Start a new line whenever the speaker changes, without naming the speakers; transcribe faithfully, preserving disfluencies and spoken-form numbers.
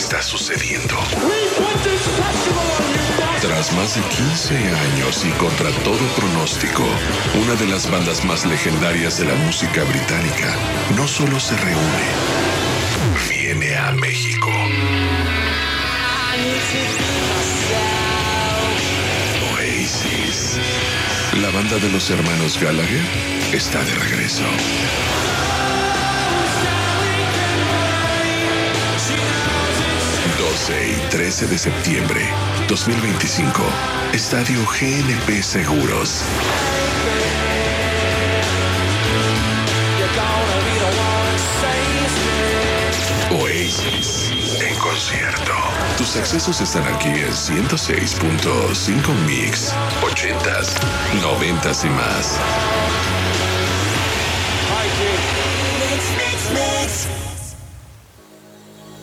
está sucediendo. Tras más de quince años y contra todo pronóstico, una de las bandas más legendarias de la música británica no solo se reúne, viene a México. Oasis, la banda de los hermanos Gallagher, está de regreso. doce y trece de septiembre dos mil veinticinco, Estadio G N P Seguros. Oasis en concierto. Tus accesos están aquí en ciento seis punto cinco Mix, ochentas, noventas y más.